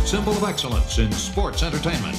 symbol of excellence in sports entertainment.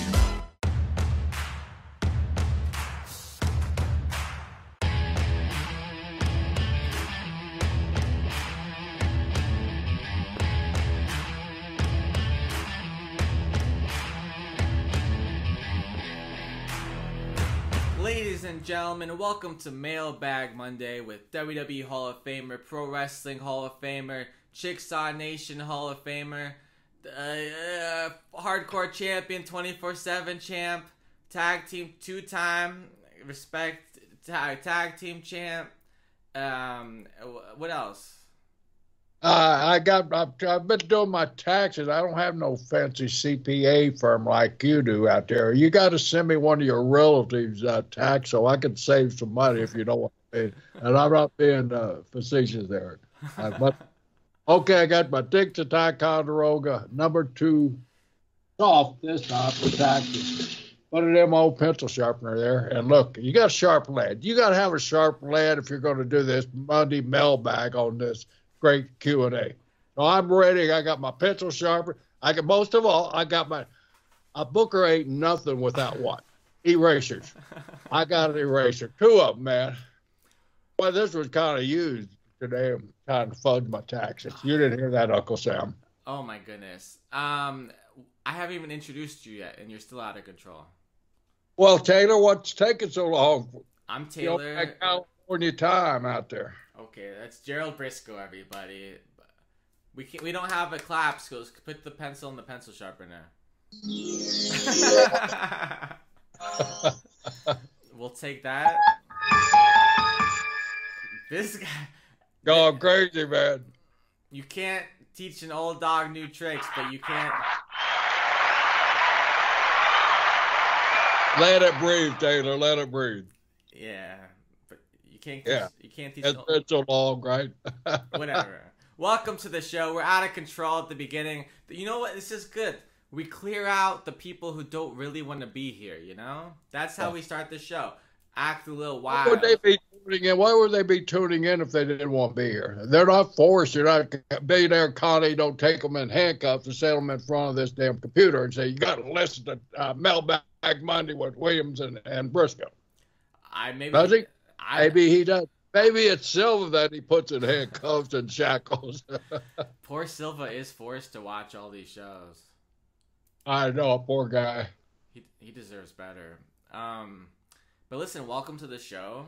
Ladies and gentlemen, welcome to Mailbag Monday with WWE Hall of Famer, Pro Wrestling Hall of Famer, Chickasaw Nation Hall of Famer, Hardcore Champion, 24/7 Champ, Tag Team 2-time, Respect Tag Team Champ. What else? I've been doing my taxes. I don't have no fancy CPA firm like you do out there. You got to send me one of your relatives' tax so I can save some money if you don't want to pay. And I'm not being facetious there. Okay, I got my Dixie Ticonderoga #2 soft this time for taxes. One of them old pencil sharpener there. And look, you got sharp lead. You got to have a sharp lead if you're going to do this Monday mailbag on this great Q&A. So I'm ready. I got my pencil sharpener. Most of all, I got a Booker ain't nothing without what? Erasers. I got an eraser. 2 of them, man. Well, this was kind of used today. I'm trying to fudge my taxes. You didn't hear that, Uncle Sam. Oh my goodness. I haven't even introduced you yet, and you're still out of control. Well, Taylor, what's taking so long? I'm Taylor. California time out there. Okay, that's Gerald Briscoe, everybody. We don't have a clap, so put the pencil in the pencil sharpener. We'll take that. This guy. Going crazy, man. You can't teach an old dog new tricks, but you can't. Let it breathe, Taylor. Let it breathe. Yeah, but you can't. Yeah. You can't teach. It's been so long, right? Whatever. Welcome to the show. We're out of control at the beginning. You know what? This is good. We clear out the people who don't really want to be here. You know, that's how we start the show. Act a little wild. Why would they be tuning in? Why would they be tuning in if they didn't want to be here? They're not forced. You're not billionaire Connie. Don't take them in handcuffs and set them in front of this damn computer and say you got to listen to Mailbag Monday with Williams and Briscoe. Does he? Maybe he does. Maybe it's Silva that he puts in handcuffs and shackles. Poor Silva is forced to watch all these shows. I know, poor guy. He deserves better. But listen, welcome to the show.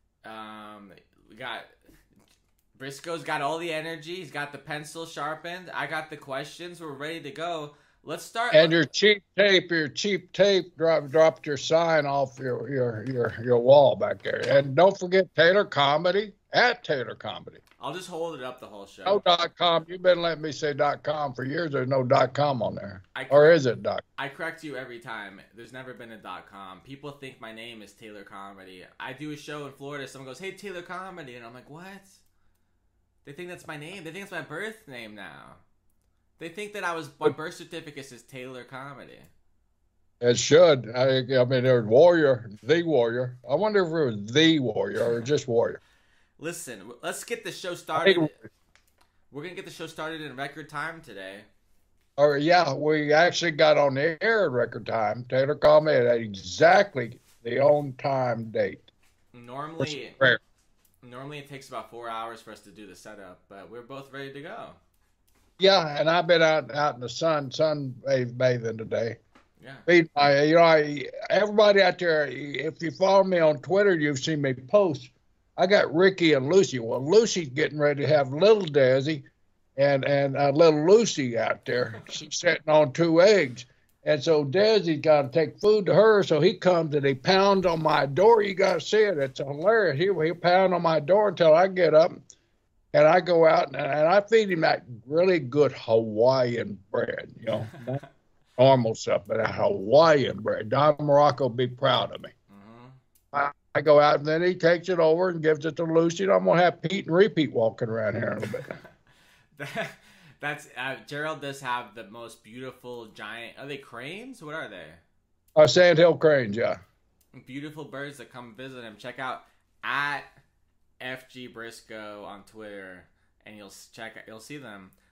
We got Briscoe's got all the energy. He's got the pencil sharpened. I got the questions. We're ready to go. Let's start. And your cheap tape dropped your sign off your wall back there. And don't forget Taylor Comedy at Taylor Comedy. I'll just hold it up the whole show. No .com. You've been letting me say .com for years. There's no .com on there. Or is it .com? I correct you every time. There's never been a .com. People think my name is Taylor Comedy. I do a show in Florida. Someone goes, "Hey, Taylor Comedy." And I'm like, what? They think that's my name. They think it's my birth name now. They think that my birth certificate says Taylor Comedy. It should. I mean, there's Warrior, the Warrior. I wonder if it was the Warrior or just Warrior. Listen, let's get the show started. We're going to get the show started in record time today. Oh, yeah, we actually got on the air in record time. Taylor called me at exactly the on-time date. Normally it takes about 4 hours for us to do the setup, but we're both ready to go. Yeah, and I've been out in the sun bathing today. Yeah. Everybody out there, if you follow me on Twitter, you've seen me post. I got Ricky and Lucy. Well, Lucy's getting ready to have little Desi and little Lucy out there. She's sitting on 2 eggs. And so Desi's got to take food to her. So he comes and he pounds on my door. You got to see it. It's hilarious. He'll pound on my door until I get up. And I go out and I feed him that really good Hawaiian bread, not normal stuff, but that Hawaiian bread. Don Morocco will be proud of me. Mm-hmm. I go out and then he takes it over and gives it to Lucy. And I'm going to have Pete and Repeat walking around here in a little bit. That's Gerald does have the most beautiful giant. Are they cranes? What are they? Sandhill cranes, yeah. Beautiful birds that come visit him. Check out at FG Briscoe on Twitter, and you'll see them.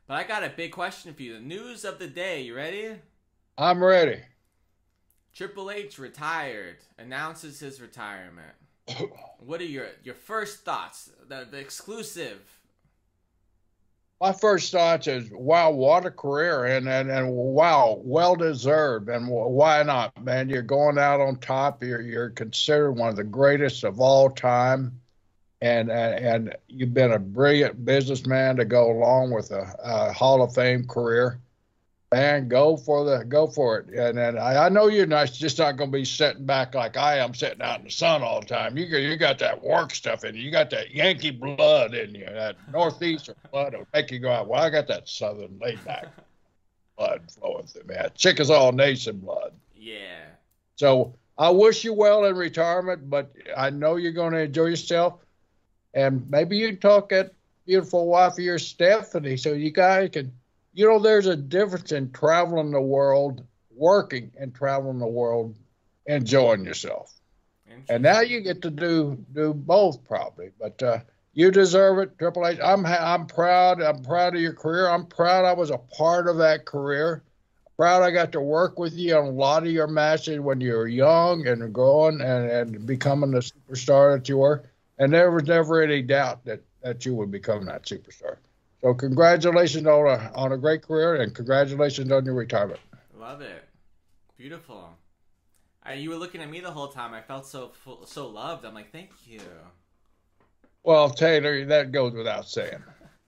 But I got a big question for you. The news of the day. You ready? I'm ready. Triple H retired. Announces his retirement. What are your first thoughts? The exclusive. My first thoughts is, wow, what a career, and wow, well deserved, and why not, man? You're going out on top. You're considered one of the greatest of all time, and you've been a brilliant businessman to go along with a Hall of Fame career. Man, go for it. And I know you're just not going to be sitting back like I am, sitting out in the sun all the time. You got that work stuff in you. You got that Yankee blood in you, that Northeastern blood will make you go out. Well, I got that Southern laid back blood flowing through me. That Chickasaw Nation blood. Yeah. So I wish you well in retirement, but I know you're going to enjoy yourself. And maybe you can talk that beautiful wife of yours, Stephanie, so you guys can. There's a difference in traveling the world, working, and traveling the world, enjoying yourself. And now you get to do both probably. But you deserve it, Triple H. I'm proud. I'm proud of your career. I'm proud I was a part of that career. Proud I got to work with you on a lot of your matches when you were young and growing and becoming the superstar that you were. And there was never any doubt that you would become that superstar. So congratulations on a great career, and congratulations on your retirement. Love it. Beautiful. You were looking at me the whole time. I felt so loved. I'm like, thank you. Well, Taylor, that goes without saying.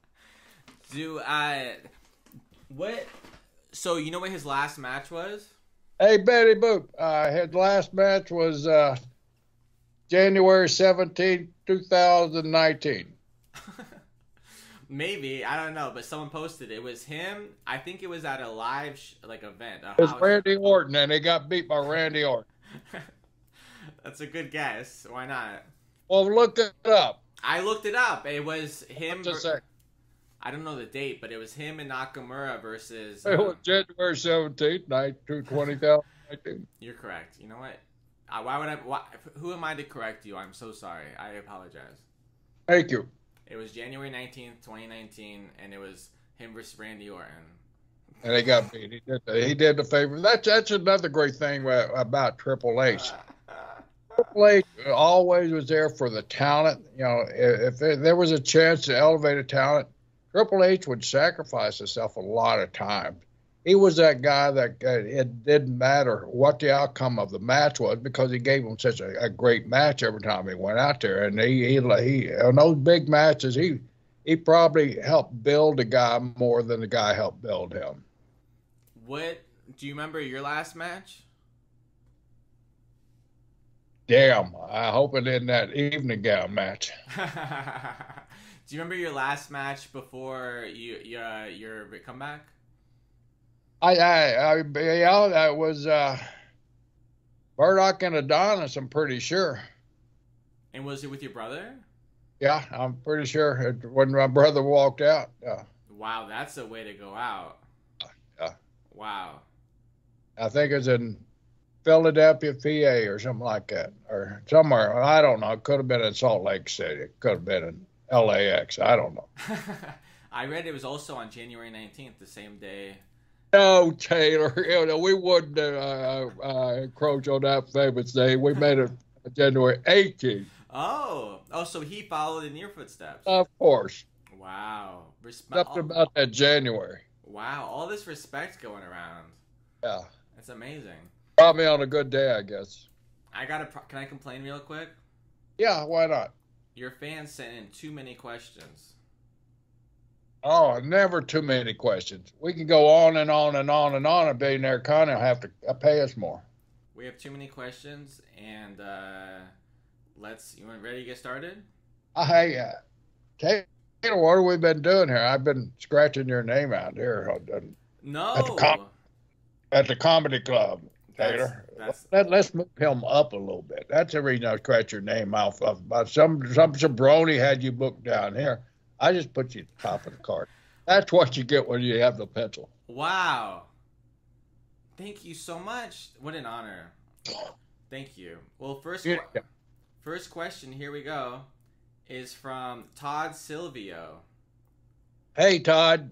So you know what his last match was? Hey, Betty Boop. His last match was January 17, 2019. Maybe, I don't know, but someone posted it was him. I think it was at a live event. It was Randy Orton, and he got beat by Randy Orton. That's a good guess. Why not? Well, look it up. I looked it up. It was him. Just a second. I don't know the date, but it was him and Nakamura versus. It was January 17th, 2019. You're correct. You know what? Who am I to correct you? I'm so sorry. I apologize. Thank you. It was January 19th, 2019, and it was him versus Randy Orton. And he got beat. He did the favor. That's another great thing about Triple H. Triple H always was there for the talent. If there was a chance to elevate a talent, Triple H would sacrifice himself a lot of times. He was that guy that it didn't matter what the outcome of the match was because he gave him such a great match every time he went out there. And he on those big matches, he probably helped build the guy more than the guy helped build him. What do you remember your last match? Damn, I hope it in that evening gown match. Do you remember your last match before your comeback? Yeah, that was Murdoch and Adonis, I'm pretty sure. And was it with your brother? Yeah, I'm pretty sure when my brother walked out. Wow, that's a way to go out. Yeah. Wow. I think it's in Philadelphia, PA or something like that. Or somewhere. I don't know. It could have been in Salt Lake City. It could have been in LAX. I don't know. I read it was also on January 19th, the same day. No, Taylor, we wouldn't encroach on that famous day. We made it January 18th. Oh, so he followed in your footsteps. Of course. Wow. Something about that January. Wow, all this respect going around. Yeah. That's amazing. Got me on a good day, I guess. Can I complain real quick? Yeah, why not? Your fans sent in too many questions. Oh, never too many questions. We can go on and on and on and on. A Billionaire Con will have to pay us more. We have too many questions, and you want ready to get started? Hey, Taylor, what have we been doing here? I've been scratching your name out here. No. At the comedy club, Taylor. Let's move him up a little bit. That's the reason I scratched your name off of. Some jabroni had you booked down here. I just put you at the top of the card. That's what you get when you have the pencil. Wow. Thank you so much. What an honor. Thank you. Well, first question, here we go, is from Todd Silvio. Hey, Todd.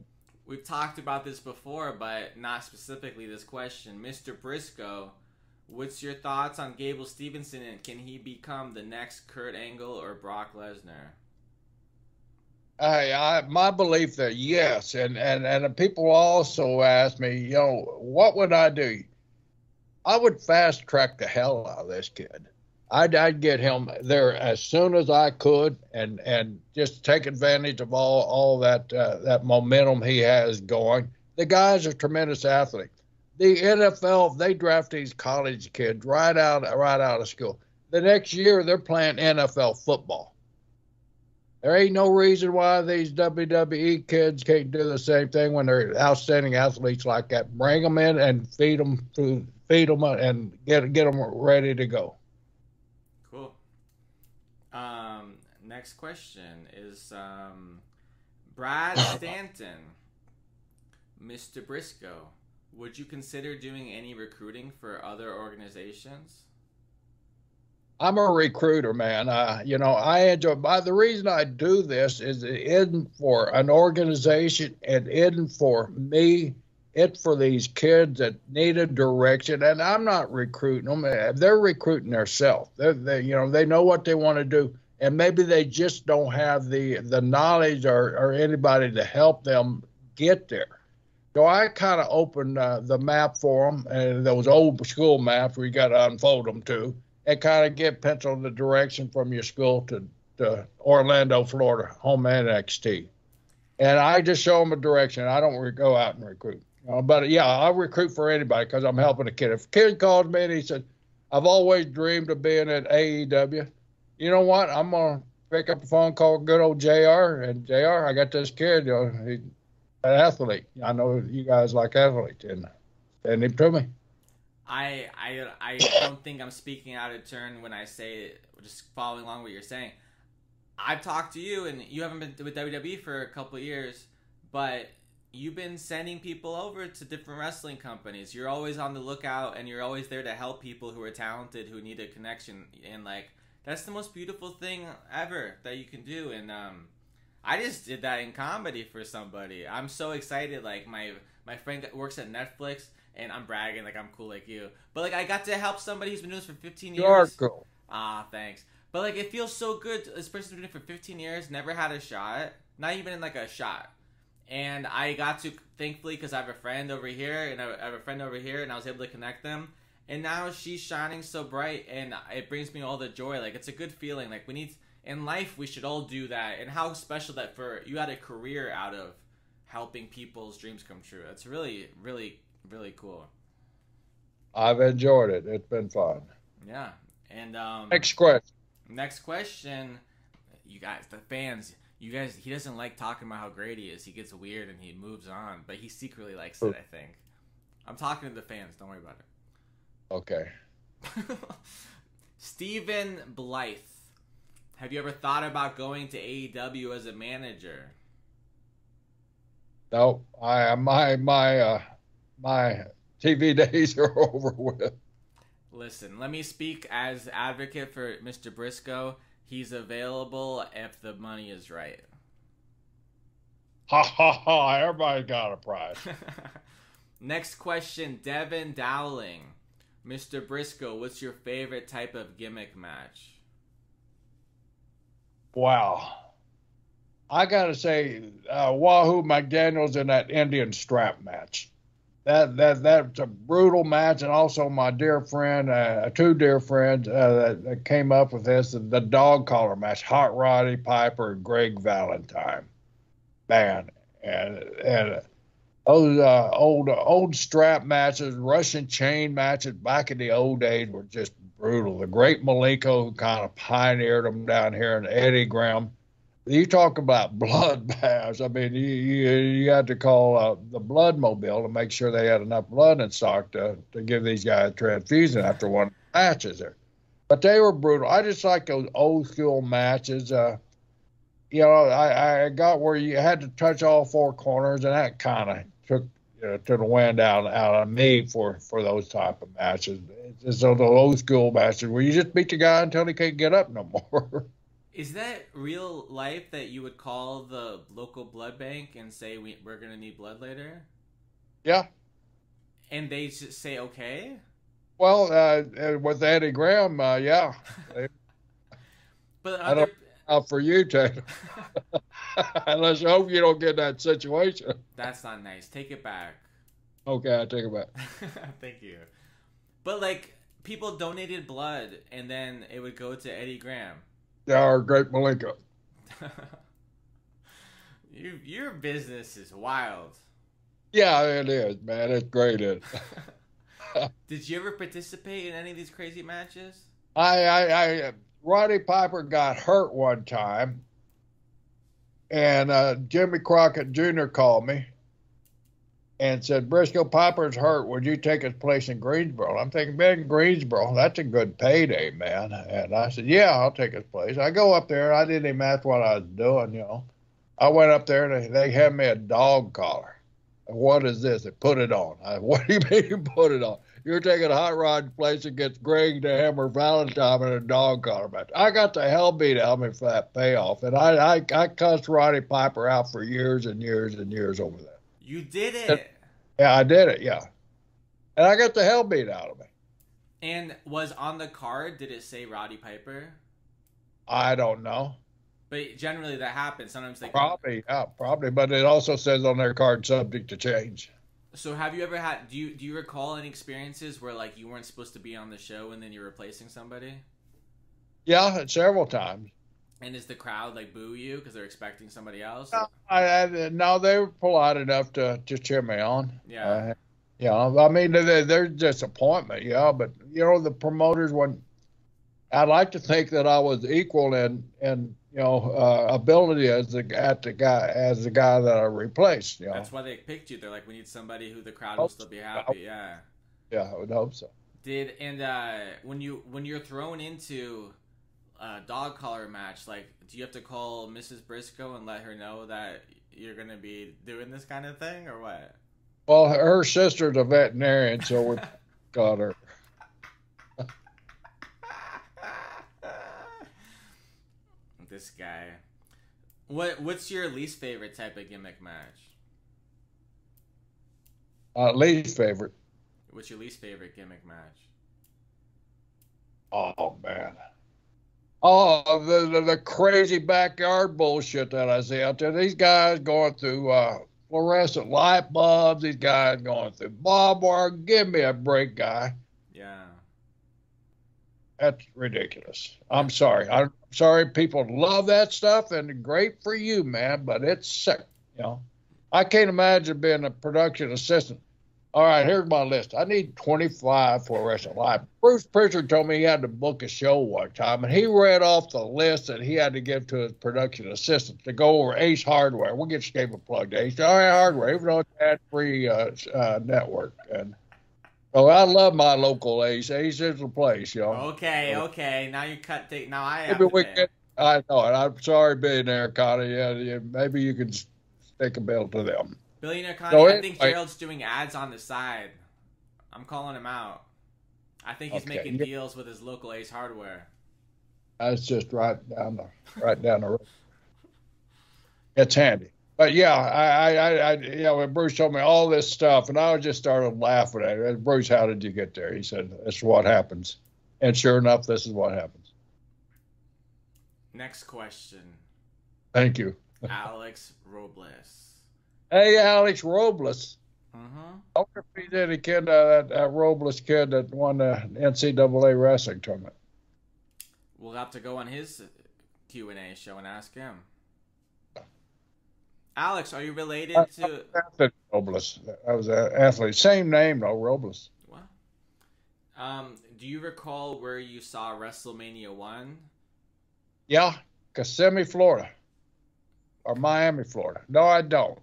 we've talked about this before, but not specifically this question. Mr. Briscoe, what's your thoughts on Gable Stevenson, and can he become the next Kurt Angle or Brock Lesnar? My belief that yes, and people also ask me, what would I do? I would fast track the hell out of this kid. I'd get him there as soon as I could, and just take advantage of all that momentum he has going. The guy's a tremendous athlete. The NFL, they draft these college kids right out of school. The next year they're playing NFL football. There ain't no reason why these WWE kids can't do the same thing when they're outstanding athletes like that. Bring them in and feed them and get them ready to go. Cool. Next question is Brad Stanton. Mr. Briscoe, would you consider doing any recruiting for other organizations? I'm a recruiter, man. I enjoy. The reason I do this is it isn't for an organization. It isn't for me. It's for these kids that need a direction. And I'm not recruiting them. They're recruiting themselves. They know what they want to do, and maybe they just don't have the knowledge or anybody to help them get there. So I kind of opened the map for them, and those old school maps where you got to unfold them to. And kind of get penciled the direction from your school to Orlando, Florida, home NXT. And I just show them a direction. I don't go out and recruit. But, yeah, I'll recruit for anybody because I'm helping a kid. If a kid calls me and he said, I've always dreamed of being at AEW, you know what? I'm going to pick up the phone, call good old JR. And JR, I got this kid, he's an athlete. I know you guys like athletes. And send him to me. I don't think I'm speaking out of turn when I say, just following along what you're saying. I've talked to you, and you haven't been with WWE for a couple of years, but you've been sending people over to different wrestling companies. You're always on the lookout, and you're always there to help people who are talented, who need a connection. And, that's the most beautiful thing ever that you can do. And I just did that in comedy for somebody. I'm so excited. My friend works at Netflix. And I'm bragging like I'm cool like you. But, I got to help somebody who's been doing this for 15 years. You're cool. Thanks. But, it feels so good. This person's been doing it for 15 years, never had a shot. Not even in, a shot. And I got to, thankfully, because I have a friend over here, and I have a friend over here, and I was able to connect them. And now she's shining so bright, and it brings me all the joy. It's a good feeling. In life, we should all do that. And how special that you had a career out of helping people's dreams come true. That's really, really really cool. I've enjoyed it. It's been fun. Yeah. And next question. Next question. You guys, the fans, he doesn't like talking about how great he is. He gets weird and he moves on, but he secretly likes it, I think. I'm talking to the fans. Don't worry about it. Okay. Stephen Blythe. Have you ever thought about going to AEW as a manager? No. My TV days are over with. Listen, let me speak as advocate for Mr. Briscoe. He's available if the money is right. Ha ha ha, everybody's got a price. Next question, Devin Dowling. Mr. Briscoe, what's your favorite type of gimmick match? Wow. I got to say, Wahoo McDaniels in that Indian strap match. That's a brutal match, and also my dear friend, two dear friends that came up with this, the dog collar match, Hot Roddy Piper and Greg Valentine. Man, and those old strap matches, Russian chain matches back in the old days were just brutal. The great Malenko, who kind of pioneered them down here, and Eddie Graham. You talk about bloodbaths. I mean, you had to call the blood mobile to make sure they had enough blood in stock to give these guys a transfusion after one matches there. But they were brutal. I just like those old school matches. I got where you had to touch all four corners, and that kind of took the wind out of me for those type of matches. It's just those old school matches where you just beat the guy until he can't get up no more. Is that real life that you would call the local blood bank and say we're gonna need blood later, Yeah. and they just say okay? Well, with Eddie Graham, yeah. But I don't know for you, Taylor. Let's hope you don't get that situation. That's not nice. Take it back. Okay, I take it back. Thank you. But like people donated blood, and then it would go to Eddie Graham. Yeah, our great Malenko. Your business is wild. Yeah, it is, man. It's great. Did you ever participate in any of these crazy matches? Roddy Piper got hurt one time, and Jimmy Crockett Jr. called me and said, Briscoe Piper's hurt. Would you take his place in Greensboro? I'm thinking, man, Greensboro, that's a good payday, man. And I said, yeah, I'll take his place. I go up there. I didn't even ask what I was doing, you know. I went up there, and they had me a dog collar. What is this? They put it on. What do you mean you put it on? You're taking a hot rod place against Greg the Hammer Valentine in a dog collar match. I got the hell beat out of me for that payoff, and I cussed Roddy Piper out for years and years and years over that. You did it. Yeah, I did it, yeah. And I got the hell beat out of me. And was on the card, did it say Roddy Piper? I don't know. But generally that happens. Sometimes they Probably, yeah, probably. But it also says on their card, subject to change. So have you ever had, do you recall any experiences where like you weren't supposed to be on the show and then you're replacing somebody? Yeah, several times. And is the crowd like boo you because they're expecting somebody else? No, they were polite enough to cheer me on. Yeah. Yeah, I mean, there's disappointment, yeah, but you know, the promoters, when I'd like to think that I was equal in you know, ability as the guy that I replaced. You know, that's why they picked you. They're like, we need somebody who the crowd will still be happy. Yeah. Yeah, I would hope so. When you're thrown into a dog collar match, like, do you have to call Mrs. Briscoe and let her know that you're gonna be doing this kind of thing, or what? Well, her sister's a veterinarian, so we got her. This guy. What's your least favorite type of gimmick match? Least favorite. What's your least favorite gimmick match? Oh man. Oh, the crazy backyard bullshit that I see out there. These guys going through fluorescent light bulbs. These guys going through barbed wire. Give me a break, guy. Yeah. That's ridiculous. I'm sorry. I'm sorry people love that stuff, and great for you, man, but it's sick, you know. I can't imagine being a production assistant. All right, here's my list. I need 25 fluorescent lights. Bruce Pritchard told me he had to book a show one time, and he read off the list that he had to give to his production assistant to go over Ace Hardware. We'll get you a plug to Ace Hardware, even though it's ad-free network. And oh, I love my local Ace. Ace is the place, you know. Okay. Now you cut. Now I have Maybe to we pay. can. I know it. I'm sorry, Billionaire Connie. Yeah, maybe you can stick a bill to them. Billionaire Connie, So I think Gerald's doing ads on the side. I'm calling him out. I think he's making deals with his local Ace Hardware. That's just right down the road. It's handy. But yeah, I you know, when Bruce told me all this stuff, and I just started laughing at it. Bruce, how did you get there? He said, "This is what happens," and sure enough, this is what happens. Next question. Thank you, Alex Robles. Hey, Alex Robles. Mm-hmm. I wonder if he's any kid, that Robles kid that won the NCAA wrestling tournament. We'll have to go on his Q&A show and ask him. Alex, are you related to... Robles. I was an athlete. Same name, though, Robles. What? Do you recall where you saw WrestleMania 1? Yeah, Kissimmee, Florida. Or Miami, Florida. No, I don't.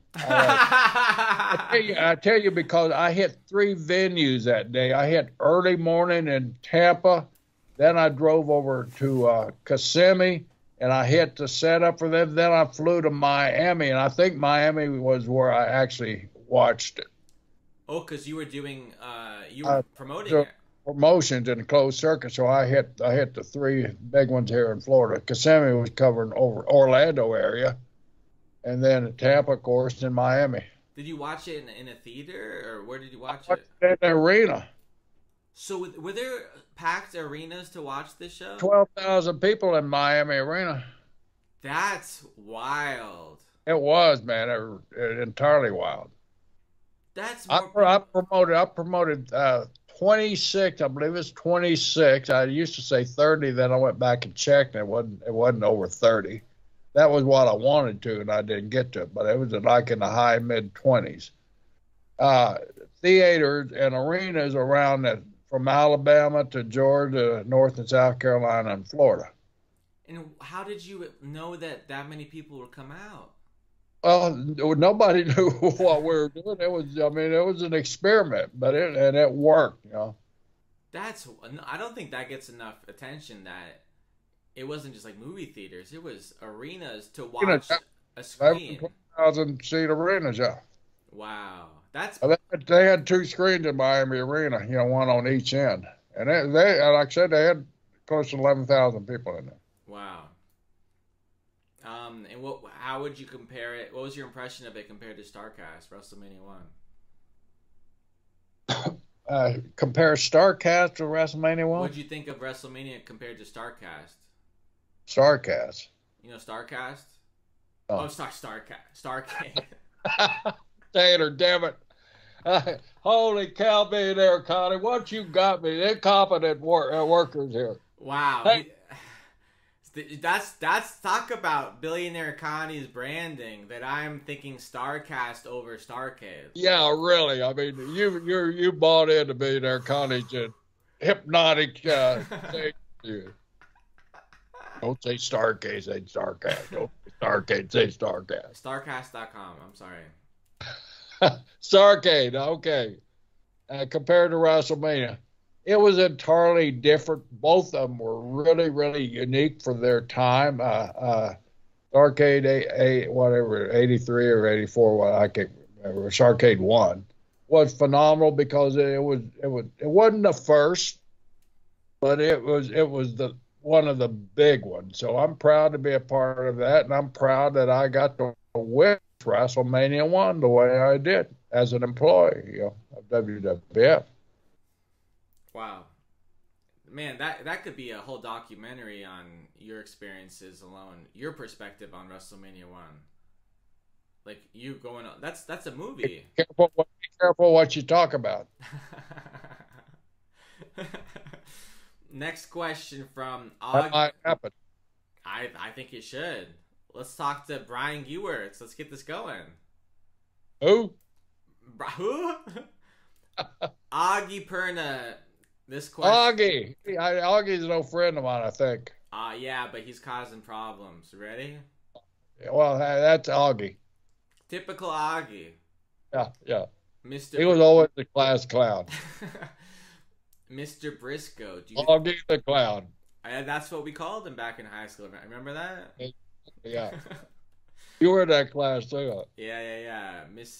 I tell you because I hit 3 venues that day. I hit early morning in Tampa. Then I drove over to Kissimmee, and I hit the setup for them. Then I flew to Miami, and I think Miami was where I actually watched it. Oh, because you were doing, you were promoting it. promotions in the closed circuit, so I hit the three big ones here in Florida. Kissimmee was covering over Orlando area, and then Tampa, of course, and Miami. Did you watch it in a theater, or where did you watch it? In the arena. So were there packed arenas to watch this show? 12,000 people in Miami Arena. That's wild. It was, man, it entirely wild. That's I promoted 26. I believe it's 26. I used to say 30. Then I went back and checked, and it wasn't over 30. That was what I wanted to, and I didn't get to it. But it was like in the high mid-20s. Theaters and arenas around from Alabama to Georgia, North and South Carolina, and Florida. And how did you know that many people would come out? Well, nobody knew what we were doing. It was an experiment, but it worked, you know. I don't think that gets enough attention, that it wasn't just like movie theaters. It was arenas to watch a screen. 1,000-seat arenas, yeah. Wow. They had two screens in Miami Arena, you know, one on each end. And they like I said, they had close to 11,000 people in there. Wow. And how would you compare it? What was your impression of it compared to StarCast, WrestleMania 1? Compare StarCast to WrestleMania 1? What did you think of WrestleMania compared to StarCast? StarCast. You know StarCast? Oh, Starcade. Taylor, damn it. Holy cow, Billionaire Connie, what you got me? They're competent workers here. Wow. Hey. That's talk about Billionaire Connie's branding, that I'm thinking StarCast over Starcade. Yeah, really. I mean, you bought into Billionaire Connie's hypnotic thing. Don't say Starcade, say StarCast. Don't say Starcade, say StarCast. Starcast.com, I'm sorry. Starcade, okay. Compared to WrestleMania, it was entirely different. Both of them were really, really unique for their time. Starcade, 83 or 84, I can't remember. Starcade 1 was phenomenal because it wasn't the first, but it was one of the big ones. So I'm proud to be a part of that, and I'm proud that I got to win WrestleMania 1 the way I did as an employee, you know, of WWF. Wow. Man, that could be a whole documentary on your experiences alone, your perspective on WrestleMania 1. Like, you going on, that's a movie. Be careful what you talk about. Next question from That might happen. I think it should. Let's talk to Brian Gewirtz. Let's get this going. Who? Who? Augie Perna. This question. Augie's no friend of mine, I think. Yeah, but he's causing problems. Ready? Well, that's Augie. Typical Augie. Yeah. Mr. He was always the class clown. Mr. Briscoe. Augie the clown. That's what we called him back in high school. Remember that? Yeah. You were in that class too. Yeah.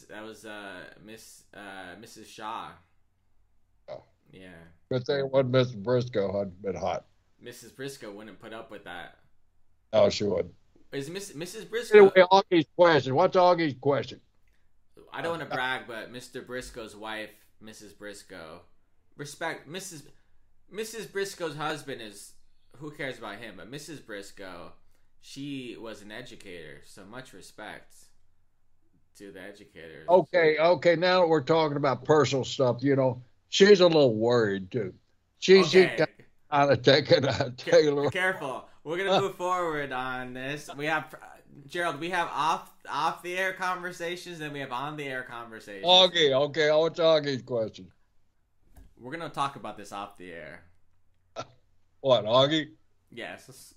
Mrs. Shaw. Oh. Yeah. Good thing it wasn't Mrs. Briscoe. I'd been hot. Mrs. Briscoe wouldn't put up with that. No, she wouldn't. Is Mrs. Briscoe? Anyway, Augie's question. What's Augie's question? I don't want to brag, but Mr. Briscoe's wife, Mrs. Briscoe, respect Mrs. Briscoe's husband is, who cares about him? But Mrs. Briscoe, she was an educator, so much respect to the educators. Okay. Now that we're talking about personal stuff, you know, she's a little worried too. She's kind of taking Taylor. Careful. We're gonna move forward on this. We have Gerald. We have off the air conversations, and we have on the air conversations. Okay. What's Augie's question? We're gonna talk about this off the air. What, Augie? Yes.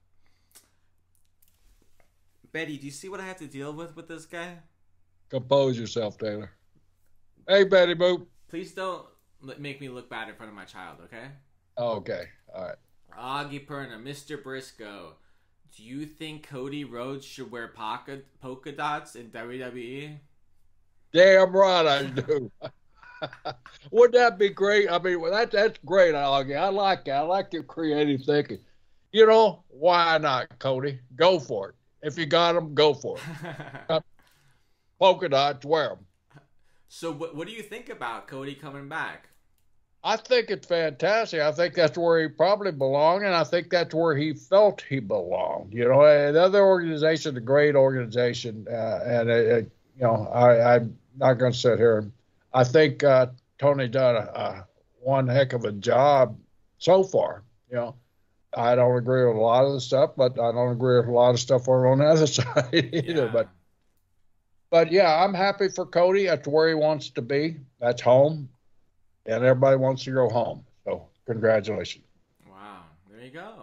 Betty, do you see what I have to deal with this guy? Compose yourself, Taylor. Hey, Betty Boop. Please don't make me look bad in front of my child, okay? Okay, all right. Augie Perna, Mr. Briscoe, do you think Cody Rhodes should wear polka dots in WWE? Damn right I do. Wouldn't that be great? I mean, well, that's great, Augie. I like it. I like your creative thinking. You know, why not, Cody? Go for it. If you got them, go for it. Polka dots, wear them. So what do you think about Cody coming back? I think it's fantastic. I think that's where he probably belonged, and I think that's where he felt he belonged. You know, another organization, a great organization, and you know, I'm not going to sit here. I think Tony done one heck of a job so far. You know, I don't agree with a lot of the stuff, but I don't agree with a lot of stuff on the other side either. Yeah. But yeah, I'm happy for Cody. That's where he wants to be. That's home. And everybody wants to go home. So, congratulations. Wow, there you go.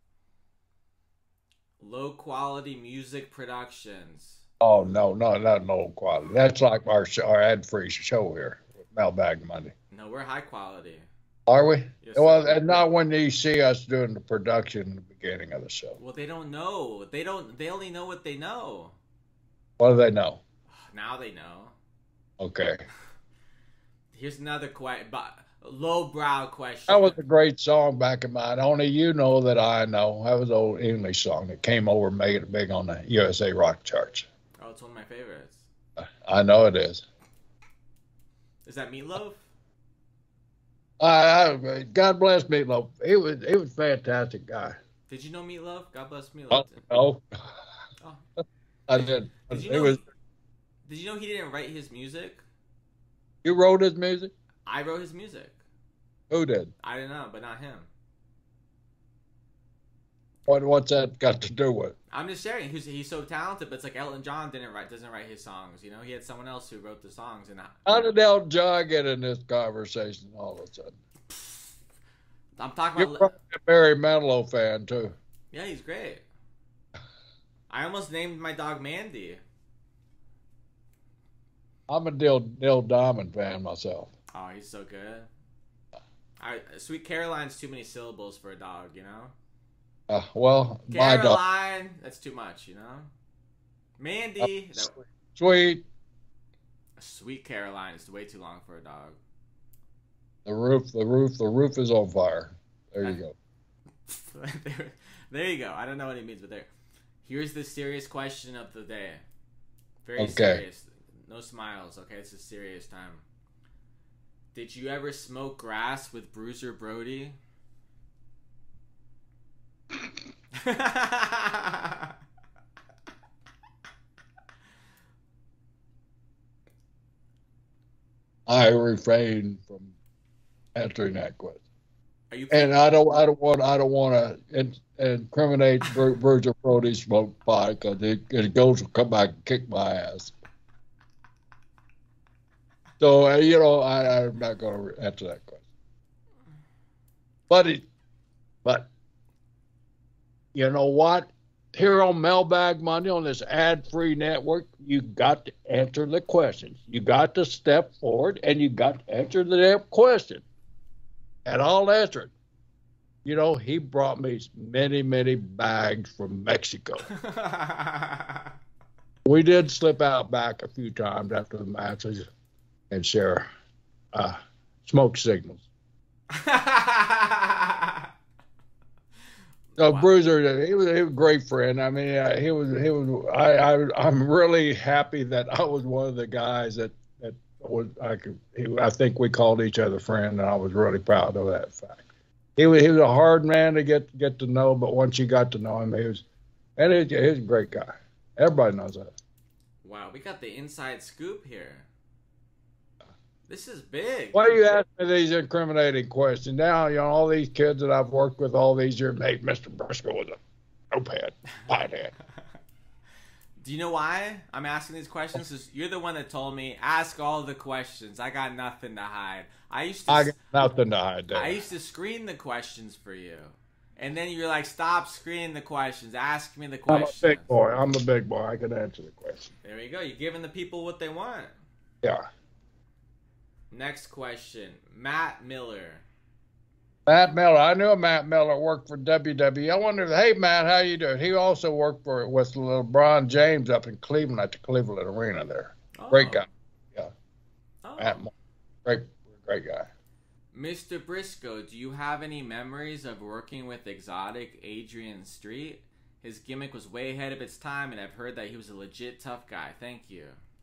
Low quality music productions. Oh, no, not low quality. That's like our ad-free show here with Mailbag Monday. No, we're high quality. Are we? Yes, Well, sir. and not when you see us doing the production in the beginning of the show. Well, they don't know. They only know what they know. What do they know? Now they know. Okay. Here's another lowbrow question. That was a great song back in mine. Only you know that I know. That was an old English song that came over and made it big on the USA rock charts. Oh, it's one of my favorites. I know it is. Is that Meatloaf? God bless Meatloaf. He was a fantastic guy. Did you know Meatloaf? God bless Meatloaf. Oh, Oh. I did. Did you It know? was. Did you know he didn't write his music? You wrote his music? I wrote his music. Who did? I don't know, but not him. What's that got to do with? I'm just sharing. He's so talented, but it's like Elton John doesn't write his songs. You know, he had someone else who wrote the songs. And How did Elton John get in this conversation all of a sudden? I'm talking You're about. probably a Barry Manilow fan too. Yeah, he's great. I almost named my dog Mandy. I'm a Neil Diamond fan myself. Oh, he's so good. Sweet Caroline's too many syllables for a dog, you know? Well, my dog. Caroline, that's too much, you know? Mandy, Sweet. Sweet Caroline is way too long for a dog. The roof is on fire. There you go. There you go. I don't know what he means, but there. Here's the serious question of the day. Very Okay. serious. No smiles, okay? It's a serious time. Did you ever smoke grass with Bruiser Brody? I refrain from answering that question. Are you? And I don't want to incriminate Virgil Brody smoke pot because it goes to come back and kick my ass. So you know, I'm not going to answer that question. But you know what? Here on Mailbag Monday on this ad-free network, you got to answer the questions. You got to step forward and you got to answer the damn question. And I'll answer it. You know, he brought me many, many bags from Mexico. We did slip out back a few times after the matches and share smoke signals. So wow. Bruiser, he was a great friend. I mean, I'm really happy that I was one of the guys that was. I think we called each other friend, and I was really proud of that fact. He was a hard man to get to know, but once you got to know him, he was a great guy. Everybody knows that. Wow, we got the inside scoop here. This is big. Why do you ask me these incriminating questions? Now, you know, all these kids that I've worked with all these years, hey, Mr. Briscoe was a notepad, pothead. Do you know why I'm asking these questions? Because you're the one that told me, ask all the questions. I got nothing to hide. I got nothing to hide there. I used to screen the questions for you. And then you're like, stop screening the questions. Ask me the questions. I'm a big boy. I can answer the question. There you go. You're giving the people what they want. Yeah. Next question. Matt Miller. Matt Miller. I knew Matt Miller worked for WWE. I wondered, hey, Matt, how you doing? He also worked with LeBron James up in Cleveland at the Cleveland Arena there. Oh. Great guy. Yeah. Oh. Matt Miller. Great, great guy. Mr. Briscoe, do you have any memories of working with exotic Adrian Street? His gimmick was way ahead of its time, and I've heard that he was a legit tough guy. Thank you.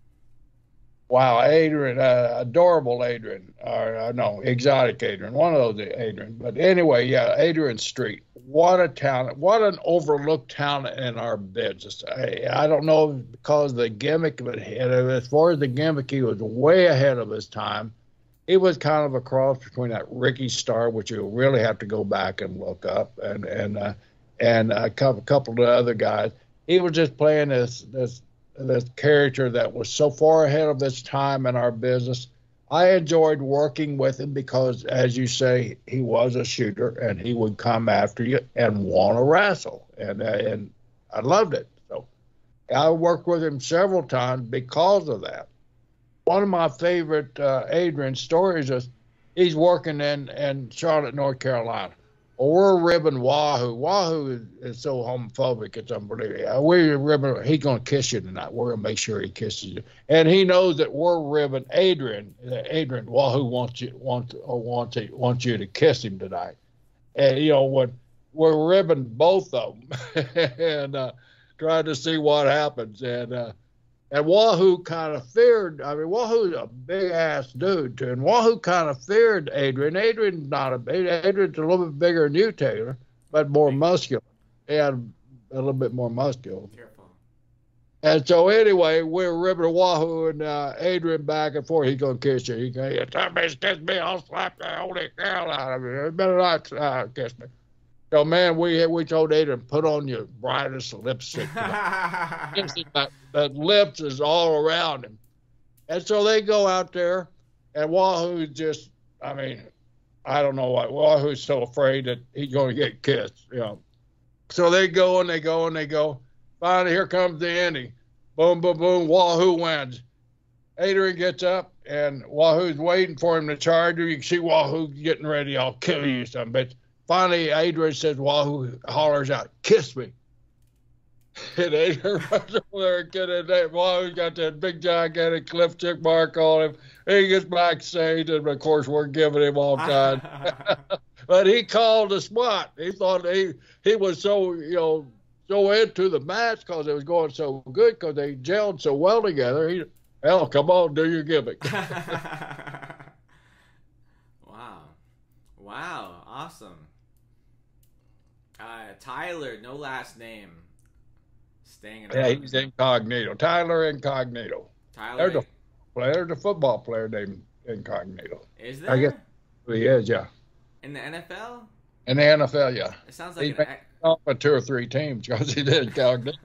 Wow, Adrian, adorable Adrian, or no, exotic Adrian, one of those Adrian. But anyway, yeah, Adrian Street. What a talent! What an overlooked talent in our business. I don't know because of the gimmick, but as far as the gimmick, he was way ahead of his time. He was kind of a cross between that Ricky Starr, which you really have to go back and look up, and a couple of the other guys. He was just playing this character that was so far ahead of its time in our business. I enjoyed working with him because, as you say, he was a shooter and he would come after you and want to wrestle, and I loved it. So I worked with him several times because of that. One of my favorite Adrian stories is he's working in Charlotte, North Carolina. We're ribbing Wahoo. Wahoo is so homophobic, it's unbelievable. We're ribbing, he's going to kiss you tonight. We're going to make sure he kisses you. And he knows that we're ribbing Adrian. Adrian, Wahoo wants you to kiss him tonight. And, when we're ribbing both of them and trying to see what happens. And Wahoo kind of feared. I mean, Wahoo's a big ass dude too, and Wahoo kind of feared Adrian. Adrian's a little bit bigger than you, Taylor, but more muscular. And a little bit more muscular. Careful. And so anyway, we're ripping Wahoo and Adrian back and forth. He's gonna kiss you. He's gonna kiss me. I'll slap the holy hell out of you. You better not kiss me. So, man, we told Adrian, put on your brightest lipstick. The lips is all around him. And so they go out there, and Wahoo just, I mean, I don't know why. Wahoo's so afraid that he's going to get kissed, So they go and they go and they go. Finally, here comes the ending. Boom, boom, boom. Wahoo wins. Adrian gets up, and Wahoo's waiting for him to charge him. You can see Wahoo getting ready. I'll kill you, son bitch. Finally, Adrian says, Wahoo hollers out, kiss me. And Adrian runs over there and gets it. Wahoo's got that big gigantic lipstick mark on him. He gets backstage, and of course, we're giving him all kinds. But he called the spot. He thought he was so, so into the match because it was going so good because they gelled so well together. Hell, come on, do your gimmick. Wow, awesome. Tyler, no last name. Staying in. Yeah, he's Incognito. Tyler Incognito. Tyler. There's a football player named Incognito. Is there? I guess he is, yeah. In the NFL? In the NFL, yeah. It sounds like he's off for 2 or 3 teams because he did Incognito.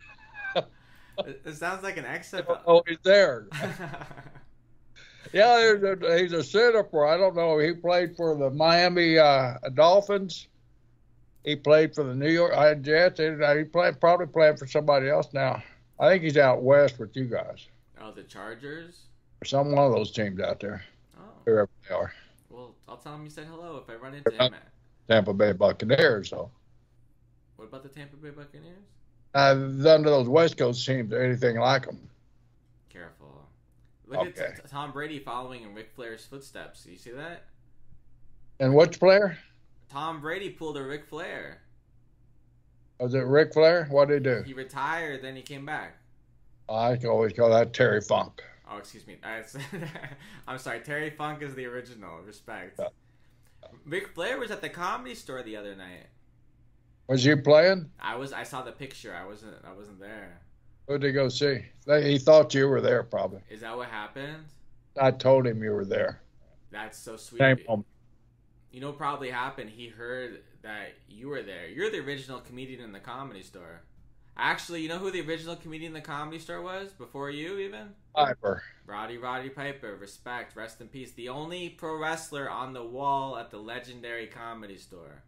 It sounds like an XFL. Oh, he's there. Yeah, he's a center for, I don't know, he played for the Miami Dolphins. He played for the New York Jets. He probably playing for somebody else now. I think he's out west with you guys. Oh, the Chargers? Or some one of those teams out there. Oh. Whoever they are. Well, I'll tell him you said hello if I run into him. Tampa Bay Buccaneers, so. What about the Tampa Bay Buccaneers? None of those West Coast teams are anything like them. Careful. Look at Tom Brady following in Ric Flair's footsteps. You see that? And which player? Tom Brady pulled a Ric Flair. Was it Ric Flair? What did he do? He retired, then he came back. I can always call that Terry Funk. Oh, excuse me. I'm sorry. Terry Funk is the original. Respect. Yeah. Ric Flair was at the Comedy Store the other night. Was you playing? I saw the picture. I wasn't there. Who did he go see? He thought you were there, probably. Is that what happened? I told him you were there. That's so sweet. Same moment. You know what probably happened? He heard that you were there. You're the original comedian in the Comedy Store. Actually, you know who the original comedian in the Comedy Store was? Before you, even? Piper. Roddy Piper. Respect. Rest in peace. The only pro wrestler on the wall at the legendary Comedy Store.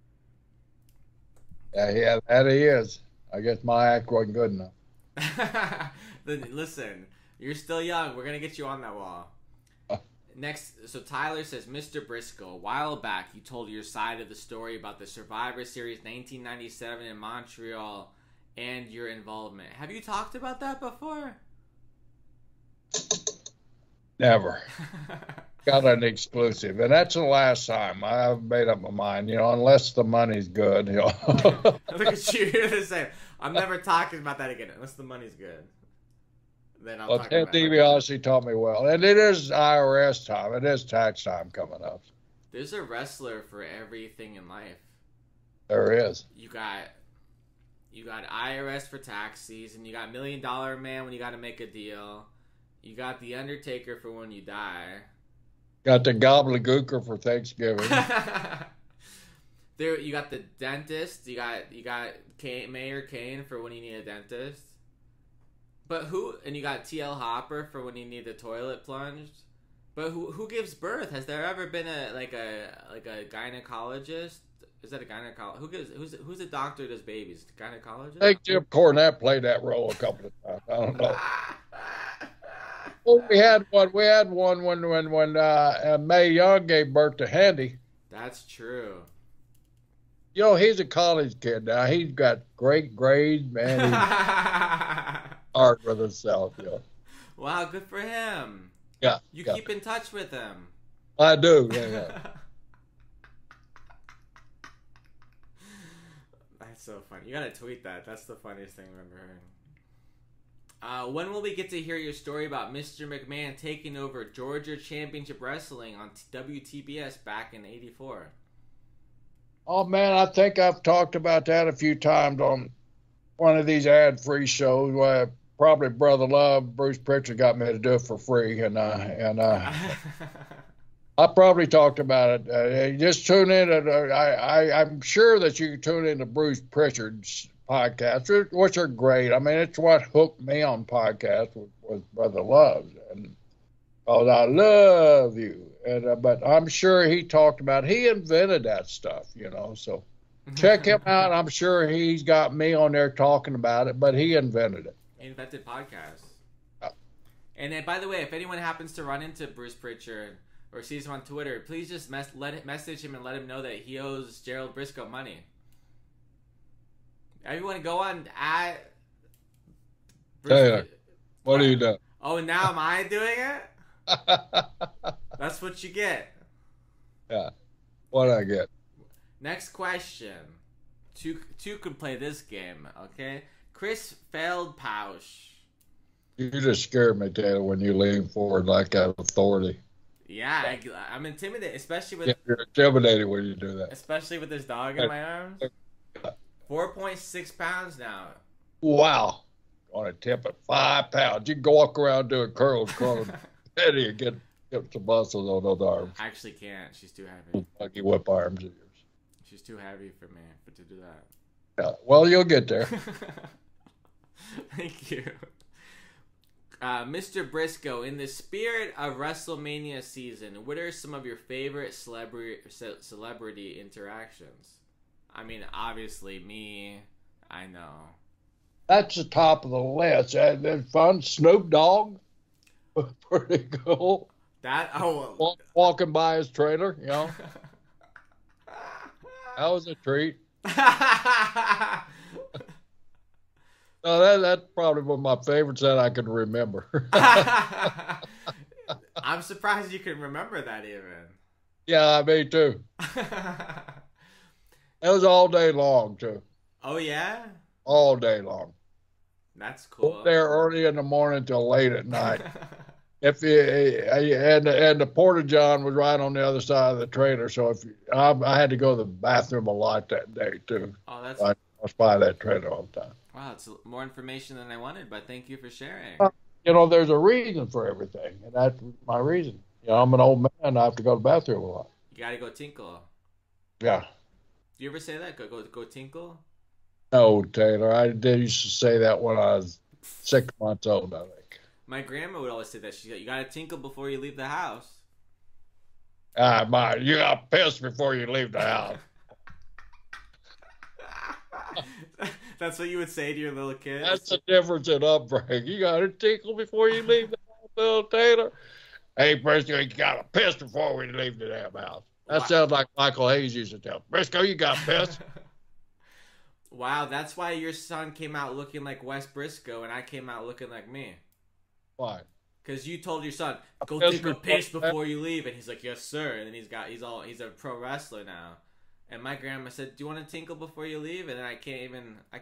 Yeah, that he is. I guess my act wasn't good enough. Then listen, you're still young. We're going to get you on that wall. Next, so Tyler says, Mr. Briscoe, a while back you told your side of the story about the Survivor Series 1997 in Montreal and your involvement. Have you talked about that before? Never. Got an exclusive, and that's the last time I've made up my mind. Unless the money's good. Look at you. You're the same. I'm never talking about that again unless the money's good. Then I'll Well, talk Ted about it. DiBiase taught me well, and it is IRS time. It is tax time coming up. There's a wrestler for everything in life. There is. You got IRS for tax season. You got $1 Million Man when you got to make a deal. You got the Undertaker for when you die. Got the gobbledygooker for Thanksgiving. There, you got the dentist. You got Mayor Kane for when you need a dentist. But and you got TL Hopper for when you need the toilet plunged. But who gives birth? Has there ever been a gynecologist? Is that a gynecologist? Who's a doctor that does babies? Gynecologist? I think Jim Cornette played that role a couple of times. I don't know. Well, we had one when Mae Young gave birth to Handy. That's true. He's a college kid now. He's got great grades, man. He's hard with himself. Wow, good for him. Yeah. You keep in touch with him. I do. Yeah. That's so funny. You gotta tweet that. That's the funniest thing I've ever heard. When will we get to hear your story about Mr. McMahon taking over Georgia Championship Wrestling on WTBS back in '84? Oh, man, I think I've talked about that a few times on one of these ad-free shows where probably Brother Love, Bruce Pritchard, got me to do it for free. And I probably talked about it. Just tune in. I'm sure that you can tune into Bruce Pritchard's podcasts, which are great. I mean, it's what hooked me on podcasts was Brother Love. And I love you. But I'm sure he talked about he invented that stuff, so check him out. I'm sure he's got me on there talking about it, but he invented it. He invented podcasts. And then, by the way, if anyone happens to run into Bruce Pritchard or sees him on Twitter, please just message him and let him know that he owes Gerald Briscoe money. Everyone go on at Taylor, what are you doing? Oh, now am I doing it? That's what you get. Yeah. What I get. Next question. Two can play this game, okay? Chris Feldpausch. You just scared me, Taylor, when you lean forward like that authority. Yeah, I'm intimidated, especially with... You're intimidated when you do that. Especially with this dog in my arms. 4.6 pounds now. Wow. On a tip at 5 pounds. You can go walk around doing curls, Eddie, and get some muscles on those arms. I actually can't. She's too heavy. Lucky whip arms of yours. She's too heavy for me to do that. Yeah. Well, you'll get there. Thank you. Mr. Briscoe, in the spirit of WrestleMania season, what are some of your favorite celebrity interactions? I mean, obviously me. I know. That's the top of the list. It's fun. Snoop Dogg. Pretty cool. Walking by his trailer, That was a treat. No, that's probably one of my favorites that I can remember. I'm surprised you can remember that even. Yeah, me too. It was all day long too. Oh yeah? All day long. That's cool. There early in the morning till late at night. And the porta john was right on the other side of the trailer, so I had to go to the bathroom a lot that day too. Oh, that's. I was by that trailer all the time. Wow, it's more information than I wanted, but thank you for sharing. There's a reason for everything, and that's my reason. I'm an old man. I have to go to the bathroom a lot. You gotta go tinkle. Yeah. Do you ever say that? Go tinkle? No, Taylor. I used to say that when I was 6 months old, I think. My grandma would always say that. You gotta tinkle before you leave the house. You got pissed before you leave the house. That's what you would say to your little kids? That's the difference in upbringing. You got to tinkle before you leave the house, little Taylor. Hey, Briscoe, you got to piss before we leave the damn house. That sounds like Michael Hayes used to tell. Briscoe, you got pissed. Wow, that's why your son came out looking like Wes Briscoe and I came out looking like me. Why? Because you told your son, go Yes, take a we- piss before you leave, and he's like, yes, sir. And then he's a pro wrestler now. And my grandma said, do you want to tinkle before you leave? And then I can't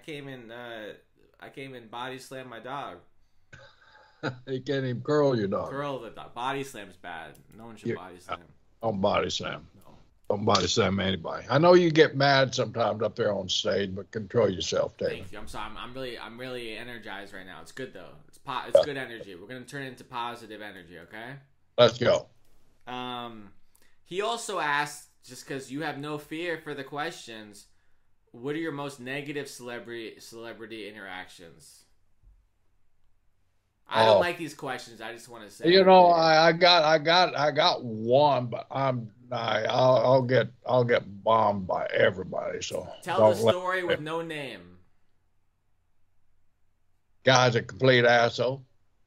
even body slam my dog. He can't even curl your dog. Curl the dog. Body slam's bad. No one should body slam. Don't body slam. No. Don't body slam anybody. I know you get mad sometimes up there on stage, but control yourself, Taylor. Thank you. I'm sorry. I'm really energized right now. It's good though. It's good energy. We're gonna turn it into positive energy. Okay. Let's go. He also asked, just because you have no fear for the questions, what are your most negative celebrity interactions? I don't like these questions. I just want to say. You know, I got one, but I'll get bombed by everybody. So Tell the story with no name. Guy's a complete asshole.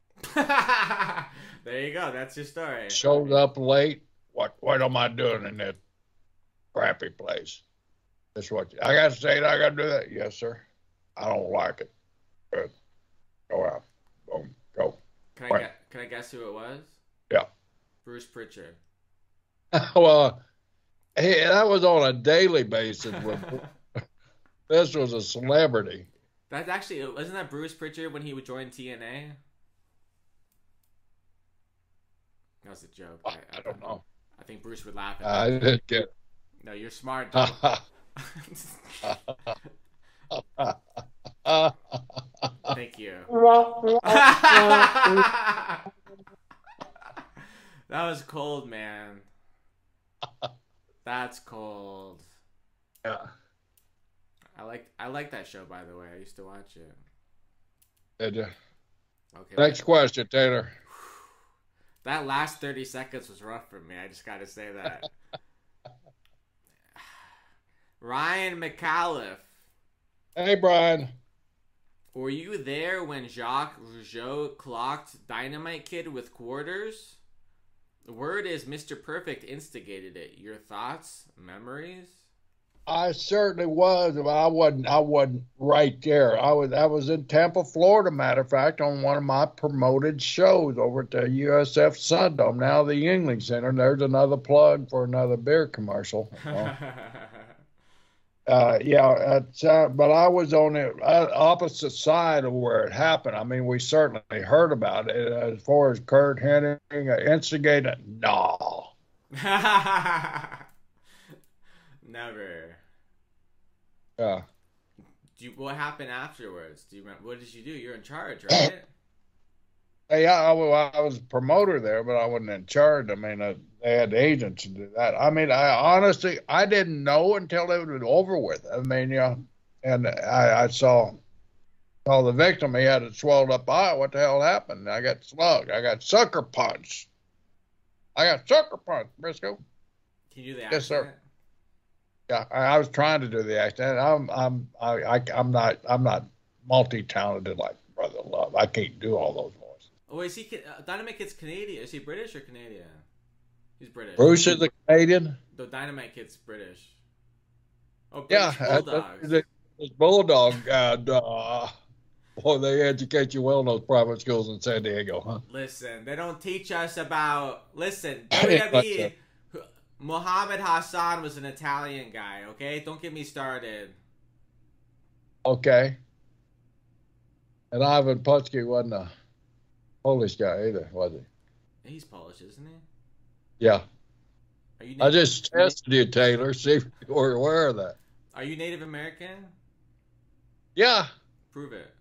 There you go. That's your story. Showed up late. What am I doing in that crappy place? That's what I got to say. I got to do that. Yes, sir. I don't like it. Good. Go out. Boom. Go. Can I guess who it was? Yeah. Bruce Pritchard. Well, hey, that was on a daily basis. This was a celebrity. That's actually, wasn't that Bruce Pritchard when he would join TNA? That was a joke. I don't know. I think Bruce would laugh at I that. didn't get it. No, you're smart, dude. Thank you. That was cold, man. That's cold. Yeah. I like that show, by the way. I used to watch it. Did you? Okay. Next question, Taylor. That last 30 seconds was rough for me. I just got to say that. Ryan McAuliffe. Hey, Brian. Were you there when Jacques Rougeau clocked Dynamite Kid with quarters? The word is Mr. Perfect instigated it. Your thoughts, memories? I certainly was, but I wasn't right there. I was in Tampa, Florida, matter of fact, on one of my promoted shows over at the USF Sundome, now the Yuengling Center. And there's another plug for another beer commercial. But I was on the opposite side of where it happened. I mean, we certainly heard about it. As far as Curt Hennig instigated, no. Never. Yeah. What happened afterwards? Do you remember? What did you do? You're in charge, right? Hey, I was a promoter there, but I wasn't in charge. I mean, they had agents to do that. I mean, I honestly didn't know until it was over with. I mean, and I saw the victim. He had a swelled up eye. What the hell happened? I got slugged. I got sucker punched. Briscoe. Can you do the accent? Yes, sir. Yeah, I was trying to do the accent. I'm not multi-talented like Brother Love. I can't do all those voices. Oh, is he? Dynamite Kid's Canadian. Is he British or Canadian? He's British. Bruce is a Canadian. The Dynamite Kid's British. Oh, British Bulldogs. This Bulldog. Boy, they educate you well in those private schools in San Diego, huh? Listen, they don't teach us about. Listen, WWE. Muhammad Hassan was an Italian guy. Okay, don't get me started. Okay. And Ivan Putski wasn't a Polish guy either, was he? He's Polish, isn't he? Yeah. Are you I just tested you, Taylor. See if you were aware of that. Are you Native American? Yeah. Prove it.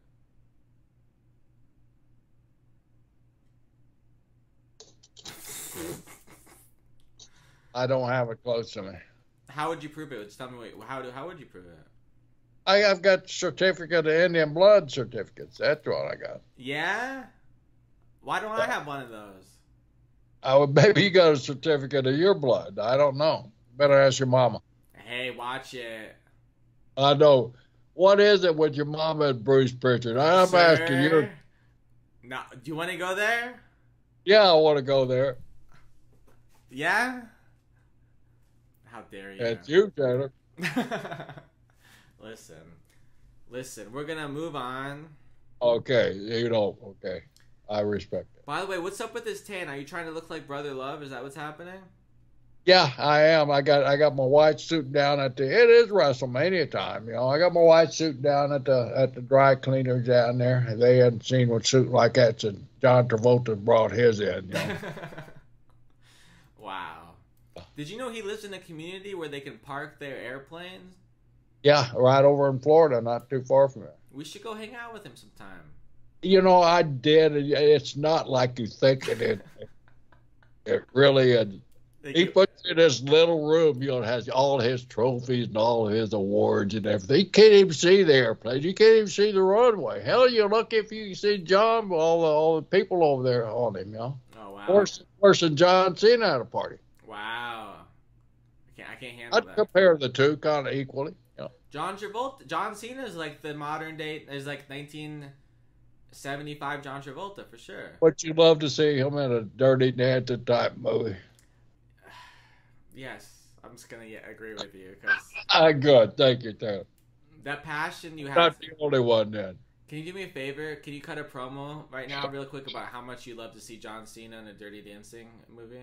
I don't have it close to me. How would you prove it? Just tell me. How would you prove it? I've got certificate of Indian blood certificates. That's what I got. Yeah. Why don't I have one of those? Maybe you got a certificate of your blood. I don't know. Better ask your mama. Hey, watch it. I know. What is it with your mama and Bruce Pritchard? I'm asking you. No, do you want to go there? Yeah, I want to go there. Yeah. How dare you? It's you, Taylor. Listen. We're gonna move on. Okay, okay. I respect it. By the way, what's up with this tan? Are you trying to look like Brother Love? Is that what's happening? Yeah, I am. I got my white suit down at the. It is WrestleMania time, you know. I got my white suit down at the dry cleaners down there. They hadn't seen a suit like that since John Travolta brought his in. You know? Wow. Did you know he lives in a community where they can park their airplanes? Yeah, right over in Florida, not too far from there. We should go hang out with him sometime. You know, I did. It's not like you think it is. It really is. He puts in this little room, you know, has all his trophies and all of his awards and everything. You can't even see the airplanes. You can't even see the runway. Hell, you're lucky if you can see John, all the people over there on him, you know. Oh, wow. Worse than John Cena at a party. Wow. I can't handle I'd that. compare the two kind of equally. You know. John Cena is like the modern day, is like 1975 John Travolta for sure. But you'd love to see him in a Dirty Dancing type movie. Yes, I'm just gonna agree with you because Good, thank you, Taylor. that passion you have. Not the only one then. Can you do me a favor? Can you cut a promo right now, real quick, about how much you love to see John Cena in a Dirty Dancing movie?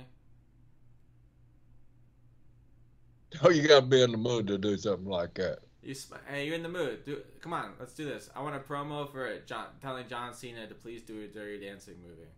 Oh, you got to be in the mood to do something like that. Hey, you're in the mood. Come on, let's do this. I want a promo for telling John Cena to please do a Dirty Dancing movie.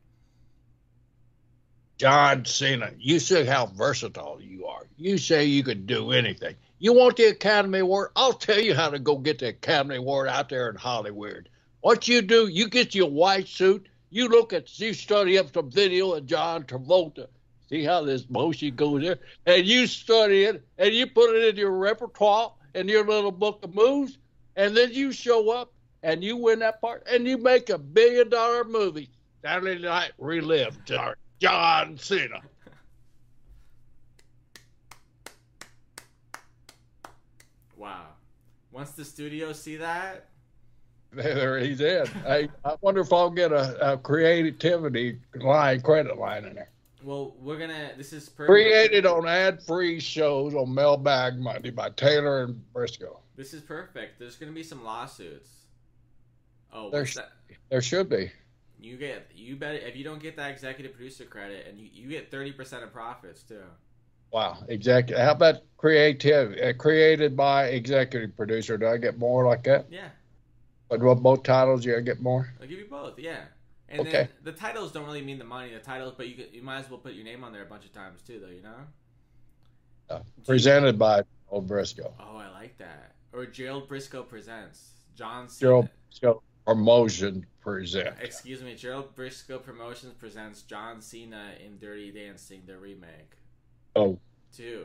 John Cena, you see how versatile you are. You say you could do anything. You want the Academy Award? I'll tell you how to go get the Academy Award out there in Hollywood. What you do, you get your white suit, you study up some video of John Travolta. See how this motion goes there? And you study it, and you put it in your repertoire, in your little book of moves, and then you show up, and you win that part, and you make $1 billion movie. Saturday Night Relive, John Cena. Wow. Once the studios see that, there he's in. I wonder if I'll get a creativity credit line in there. well, this is perfect. Created on ad-free shows on Mailbag Monday by Taylor and Briscoe. This is perfect. There's gonna be some lawsuits. Oh, There should be. You bet if you don't get that executive producer credit, and you get 30% of profits too. Wow, exactly. How about created by executive producer? Do I get more like that? Yeah, But what both titles, you get more? I'll give you both. Yeah, and Okay. then the titles don't really mean the money. The titles, but you might as well put your name on there a bunch of times too, though. You know. Presented by Old Briscoe. Oh, I like that. Or Gerald Briscoe presents John Cena. Gerald Briscoe Promotion present. Excuse me, Gerald Briscoe Promotions presents John Cena in Dirty Dancing, the remake. Oh, 2.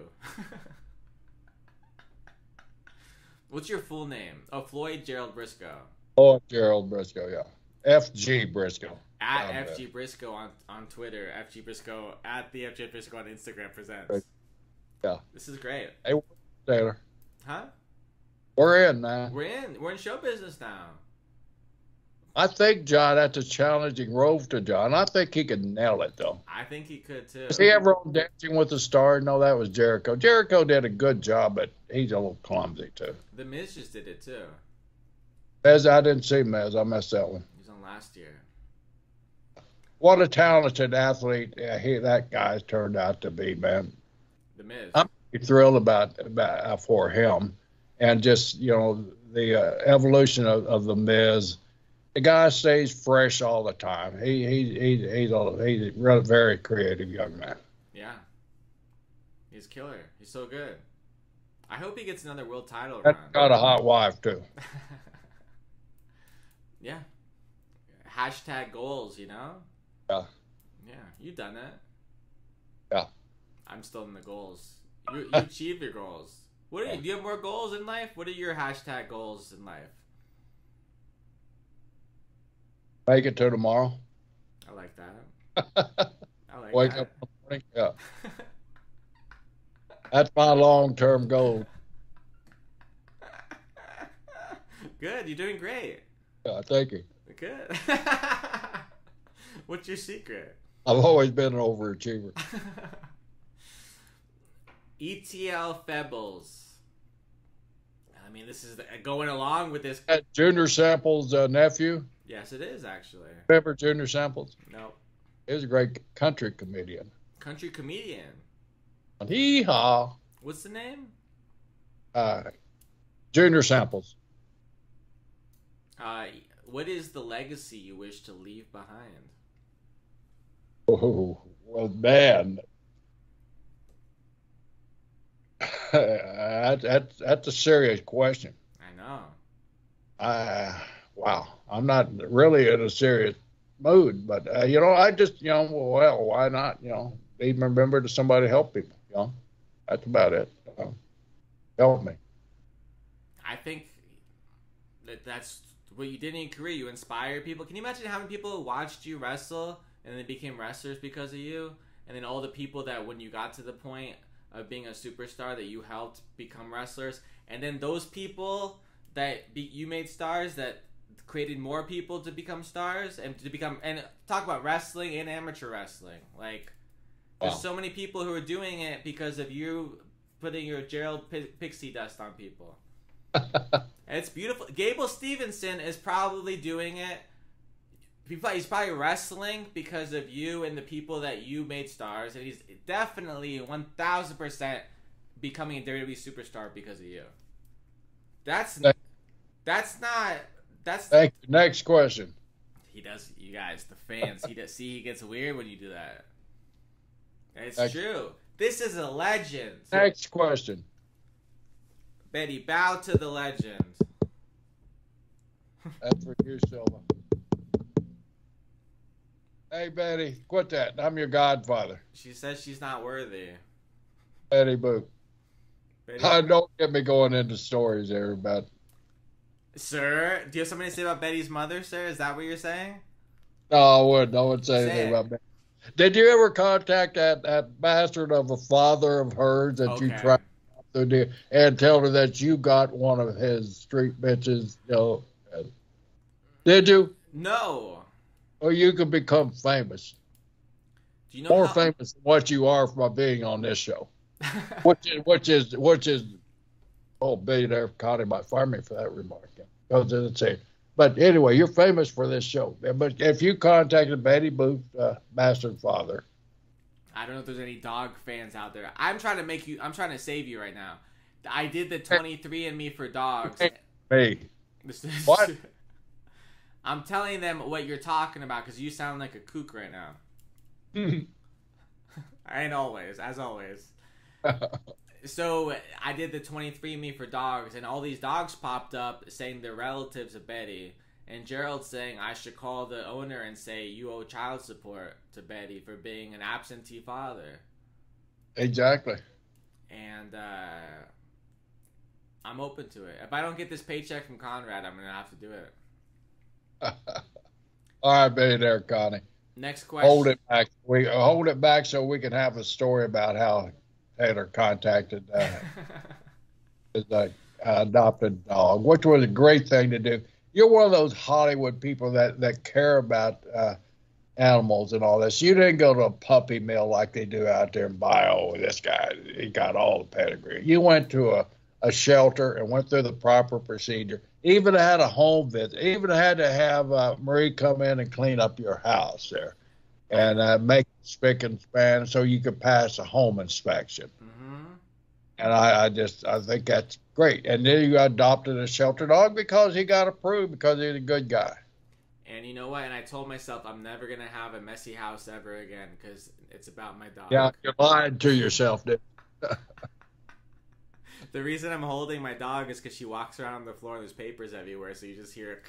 What's your full name? Oh, Floyd Gerald Briscoe. oh, Gerald Briscoe, yeah. FG Briscoe. At FG Briscoe on Twitter. FG Briscoe at the FG Briscoe on Instagram presents. Yeah. This is great. Hey, Taylor, Huh? we're in now. We're in show business now. I think, John, that's a challenging role to John. I think he could nail it, though. I think he could too. Was he ever on Dancing with the Stars? No, that was Jericho. Jericho did a good job, but he's a little clumsy, too. The Miz just did it too. Mez, I didn't see Mez. I missed that one. He was on last year. What a talented athlete that guy's turned out to be, man. The Miz. I'm thrilled about for him, and just the evolution of the Miz. The guy stays fresh all the time. He's a very creative young man. Yeah. He's killer. He's so good. I hope he gets another world title That's run. got a hot wife too. Yeah. Hashtag goals, you know? Yeah. Yeah, you've done it. Yeah. I'm still in the goals. You achieve your goals. Do you have more goals in life? What are your hashtag goals in life? Make it to tomorrow. I like that. I like Wake that. up in the morning. Yeah. That's my long-term goal. Good, you're doing great. Yeah, thank you. Good. What's your secret? I've always been an overachiever. ETL Febbles. I mean, this is going along with this. Junior Sample's nephew. Yes, it is actually. Remember Junior Samples? No. He was a great country comedian. Country comedian. Hee-haw. What's the name? Junior Samples. What is the legacy you wish to leave behind? Oh, well, man. That's a serious question. I know. Wow. I'm not really in a serious mood, but I just, well, why not? Even remember to somebody help people. That's about it. Help me. I think that's what you did in your career. You inspired people. Can you imagine how many people watched you wrestle and they became wrestlers because of you? And then all the people that when you got to the point of being a superstar that you helped become wrestlers, and then those people that you made stars that created more people to become stars and talk about wrestling and amateur wrestling. Like, there's so many people who are doing it because of you putting your Gerald Pixie dust on people. And it's beautiful. Gable Stevenson is probably doing it. He's probably wrestling because of you and the people that you made stars, and he's definitely 1,000% becoming a WWE superstar because of you. That's not. Thank you. Next question. He does. You guys, the fans. He gets weird when you do that. It's true. This is a legend. Next question. Betty, bow to the legend. That's for you, Silva. Hey, Betty, quit that. I'm your godfather. She says she's not worthy. Betty Boop. Don't get me going into stories there about. Sir, do you have something to say about Betty's mother, sir? Is that what you're saying? No, I wouldn't. I wouldn't say anything about Betty. Did you ever contact that bastard of a father of hers that you tried to do and tell her that you got one of his street bitches? Did you? No. Well, you could become famous. Do you know more famous than what you are by being on this show? which is oh, Billionaire Connie might fire me for that remark because it's a. But anyway, you're famous for this show. But if you contacted Betty Boop's bastard father, I don't know if there's any dog fans out there. I'm trying to save you right now. I did the 23andMe for dogs. Me. What? I'm telling them what you're talking about because you sound like a kook right now. And always, as always. So I did the 23andMe for dogs, and all these dogs popped up saying they're relatives of Betty. And Gerald saying I should call the owner and say you owe child support to Betty for being an absentee father. Exactly. And I'm open to it. If I don't get this paycheck from Conrad, I'm going to have to do it. All right, Billionaire Connie. Next question. Hold it back. We hold it back so we can have a story about how Taylor contacted his adopted dog, which was a great thing to do. You're one of those Hollywood people that care about animals and all this. You didn't go to a puppy mill like they do out there and buy, oh, this guy, he got all the pedigree. You went to a shelter and went through the proper procedure. Even had a home visit. Even had to have Marie come in and clean up your house there and make it spick and span so you could pass a home inspection. Mm-hmm. And I think that's great. And then you adopted a shelter dog because he got approved because he's a good guy. And you know what? And I told myself I'm never going to have a messy house ever again because it's about my dog. Yeah, you lied to yourself, dude. The reason I'm holding my dog is because she walks around on the floor and there's papers everywhere, so you just hear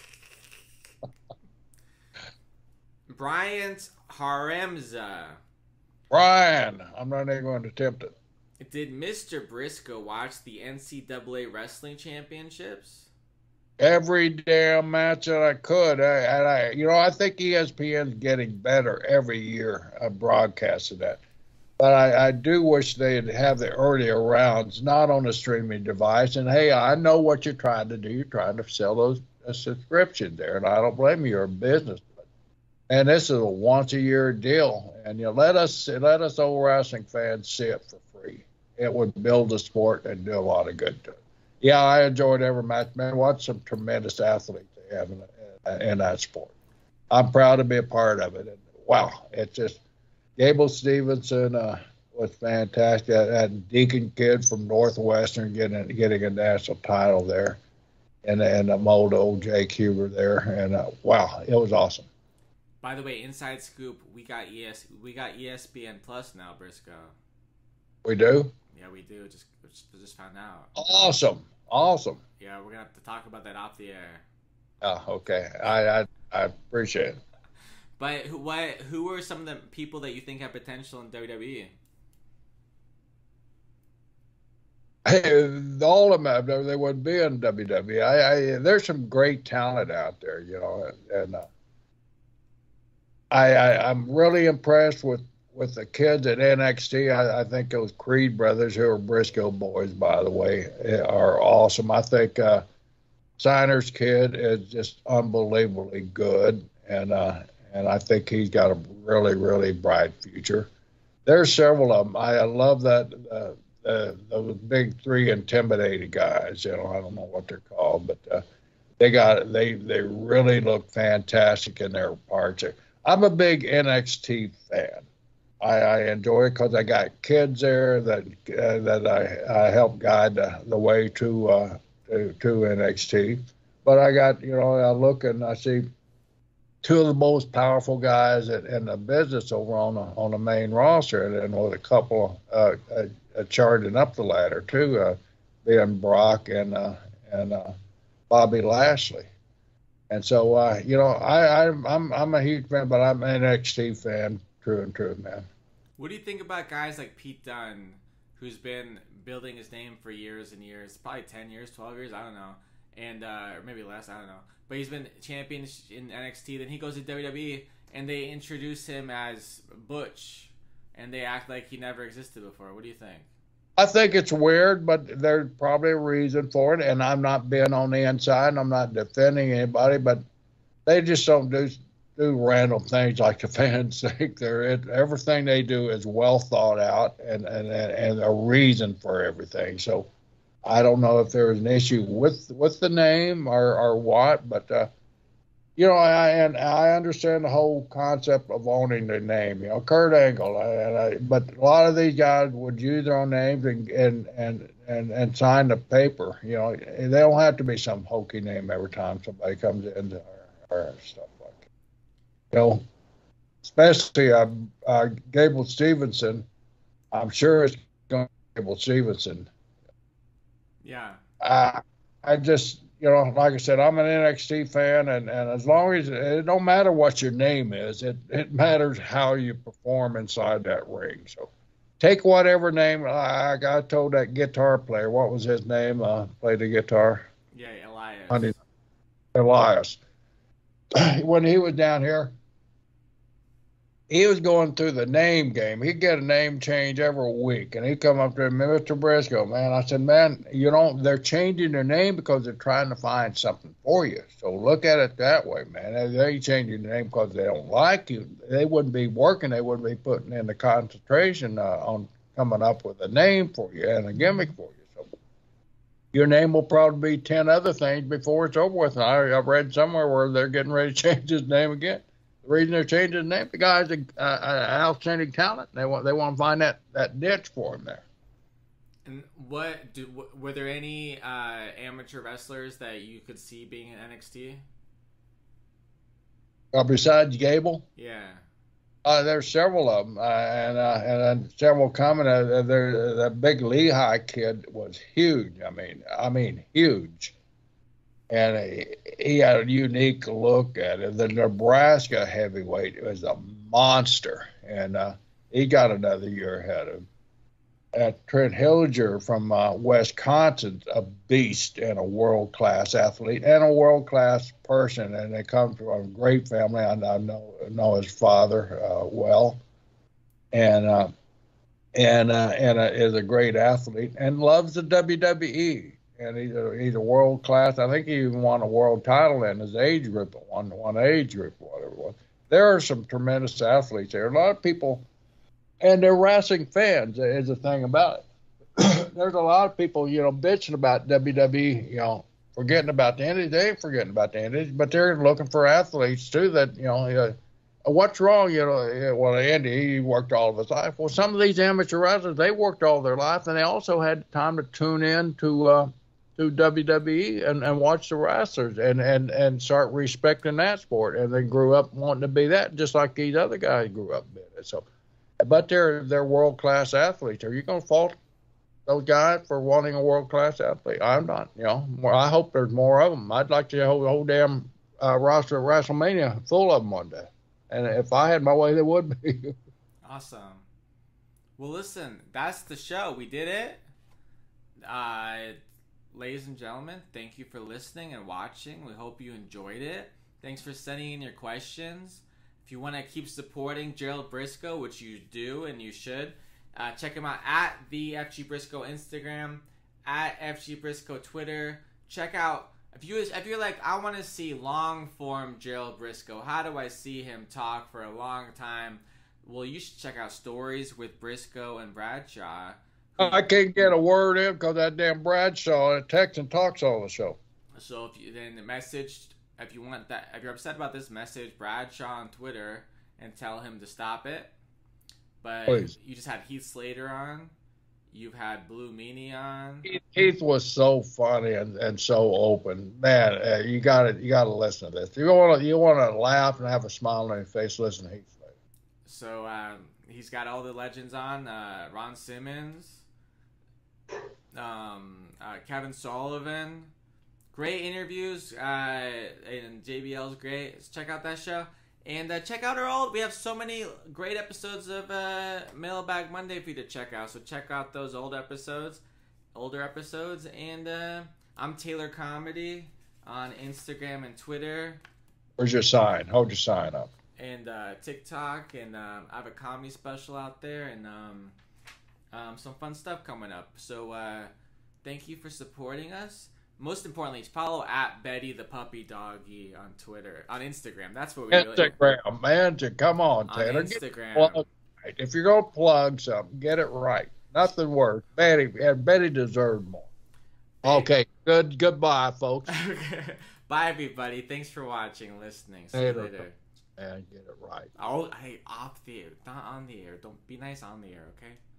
Bryant Haremza. Brian, I'm not even going to attempt it. Did Mr. Briscoe watch the NCAA Wrestling Championships? Every damn match that I could. I think ESPN's getting better every year at broadcasting that. But I do wish they'd have the earlier rounds, not on a streaming device. And, hey, I know what you're trying to do. You're trying to sell those subscriptions there, and I don't blame you. You're a business. And this is a once-a-year deal. And let us old wrestling fans see it for free. It would build the sport and do a lot of good to it. Yeah, I enjoyed every match. Man, watch some tremendous athletes they have in in that sport. I'm proud to be a part of it. And wow, it's just Gable Stevenson was fantastic. That Deacon kid from Northwestern getting a national title there, and the mold old Jake Huber there, and wow, it was awesome. By the way, inside scoop, we got ESPN Plus now, Briscoe. We do? Yeah, we do. Just found out. Awesome. Yeah, we're gonna have to talk about that off the air. Oh, okay. I appreciate it. But who are some of the people that you think have potential in WWE? Hey, all of them, they wouldn't be in WWE. There's some great talent out there, and I'm really impressed with the kids at NXT. I think those Creed brothers, who are Briscoe boys, by the way, are awesome. I think Signer's kid is just unbelievably good, and I think he's got a really, really bright future. There's several of them. I love that those big three intimidating guys. I don't know what they're called, but they really look fantastic in their parts. I'm a big NXT fan. I enjoy it because I got kids there that I help guide the way to NXT. But I got, I look and I see two of the most powerful guys in the business over on the main roster, and with a couple charging up the ladder too, being Brock and Bobby Lashley. And so, I'm a huge fan, but I'm an NXT fan, true and true, man. What do you think about guys like Pete Dunne, who's been building his name for years and years, probably 10 years, 12 years, I don't know, and or maybe less, I don't know. But he's been champion in NXT. Then he goes to WWE, and they introduce him as Butch, and they act like he never existed before. What do you think? I think it's weird, but there's probably a reason for it. And I'm not being on the inside, and I'm not defending anybody, but they just don't do random things like the fans think. Everything they do is well thought out and a reason for everything. So I don't know if there's an issue with the name or what, but I understand the whole concept of owning the name. Kurt Angle, but a lot of these guys would use their own names and sign the paper. They don't have to be some hokey name every time somebody comes in or stuff like that. Especially Gable Stevenson. I'm sure it's going to be Gable Stevenson. Yeah. I just, like I said, I'm an NXT fan, and as long as it don't matter what your name is, it matters how you perform inside that ring. So take whatever name. I told that guitar player, what was his name? Played the guitar. Yeah, Elias. Elias. When he was down here, he was going through the name game. He'd get a name change every week, and he'd come up to me, Mr. Briscoe, man. I said, man, they're changing their name because they're trying to find something for you. So look at it that way, man. They ain't changing the name because they don't like you. They wouldn't be working. They wouldn't be putting in the concentration on coming up with a name for you and a gimmick for you. So your name will probably be 10 other things before it's over with. And I've read somewhere where they're getting ready to change his name again. The reason they're changing his name, the guy's an outstanding talent. They want to find that niche for him there. And were there any amateur wrestlers that you could see being in NXT? Besides Gable? Yeah. There's several of them, and several coming. The big Lehigh kid was huge. I mean, huge. And he had a unique look at it. The Nebraska heavyweight was a monster, and he got another year ahead of him. Trent Hilliger from Wisconsin's a beast and a world-class athlete and a world-class person, and they come from a great family. I know his father well, and is a great athlete and loves the WWE. And he's a world class. I think he even won a world title in his age group, one age group, whatever it was. There are some tremendous athletes there. A lot of people, and they're wrestling fans is the thing about it. There's a lot of people, bitching about WWE, forgetting about the Indies. They ain't forgetting about the Indies, but they're looking for athletes too. That what's wrong? Well, Andy, he worked all of his life. Well, some of these amateur wrestlers, they worked all their life, and they also had time to tune in to WWE and watch the wrestlers and start respecting that sport. And they grew up wanting to be that, just like these other guys grew up being it. So, but they're world class athletes. Are you going to fault those guys for wanting a world class athlete? I'm not. I hope there's more of them. I'd like to hold the whole damn roster of WrestleMania full of them one day. And if I had my way, there would be. Awesome. Well, listen, that's the show. We did it. Ladies and gentlemen, thank you for listening and watching. We hope you enjoyed it. Thanks for sending in your questions. If you want to keep supporting Gerald Brisco, which you do and you should, check him out at the FG Brisco Instagram, at FG Brisco Twitter. Check out, if you're like, I want to see long form Gerald Brisco. How do I see him talk for a long time? Well, you should check out Stories with Brisco and Bradshaw. I can't get a word in because that damn Bradshaw texts and talks all the show. So if you then the message, if you want that, if you're upset about this, message Bradshaw on Twitter and tell him to stop it. But Please. You just had Heath Slater on. You've had Blue Meanie on. Heath was so funny and so open. Man, you got to listen to this. You want to laugh and have a smile on your face. Listen to Heath Slater. So he's got all the legends on. Ron Simmons. Kevin Sullivan, great interviews, and JBL's great. So check out that show, and check out we have so many great episodes of Mailbag Monday for you to check out. So check out those older episodes, and I'm Taylor Comedy on Instagram and Twitter. Where's your sign? Hold your sign up. And TikTok, and I have a comedy special out there, and some fun stuff coming up. So thank you for supporting us. Most importantly, follow at Betty the Puppy Doggy on Twitter, on Instagram. That's what we Instagram, man. Come on, Taylor. On Instagram. If you're gonna plug something, get it right. Nothing worse. Betty deserved more. Okay. Goodbye, folks. Bye, everybody. Thanks for watching, listening. See you later. And get it right. Oh, hey, off the air, not on the air. Don't be nice on the air, okay?